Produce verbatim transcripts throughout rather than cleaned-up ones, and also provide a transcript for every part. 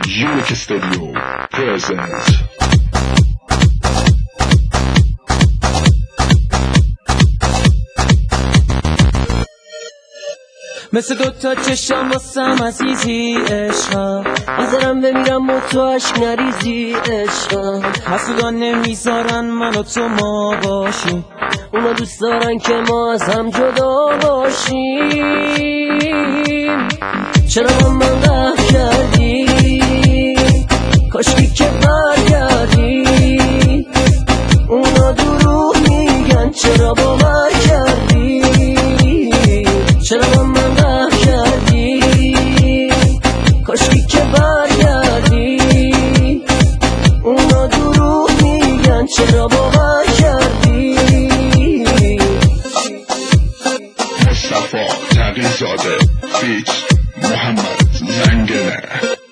Unique Studio present. مثل دوتا چشم واسم عزیزی عشقم، حاضرم بمیرم با تو عشق نریزی عشقم. حسودا نمیذارن من و تو ما باشیم، اونا دوست دارن که ما از هم جدا باشیم. چرا با من قهر کردی؟ کاشکی که برگردی. اونا دروغ میگن چرا باور کردی؟ چرا با من قهر کردی؟ کاشکی که برگردی. اونا دروغ میگن چرا باور کردی؟ مصطفی تقی‌زاده بیت محمد زنگنه.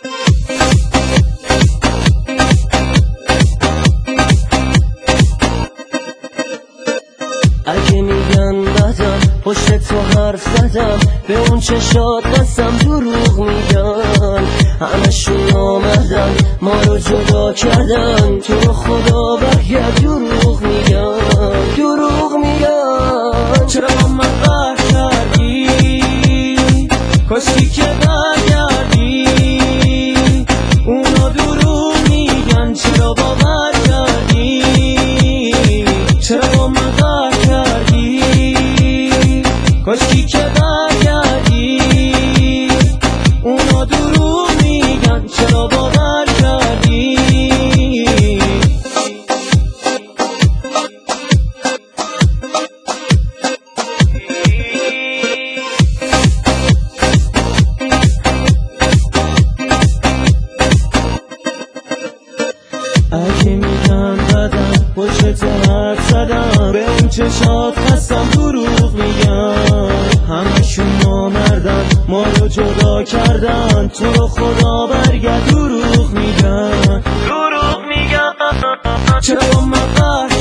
اگه میگن بدم پشت تو حرف زدم، به اون چشات قسم دروغ میگن. همشون آمدن ما رو جدا کردن، تو رو خدا برگرد. دروغ میگن دروغ میگن. چرا با من قهر کردی؟ کاشکی که برگردی. اونا دروغ میگن چرا باور کردی؟ چرا با من قهر کردی؟ کاشکی که برگردی. اونا دروغ میگن چرا باور کردی؟ اگه میگن بدم پشت تو حرف زدم، به اون چشات قسم دروغ میگن. همشون نامردن ما رو جدا کردن، تو رو خدا برگرد. دروغ میگن دروغ میگن. چرا با من قهر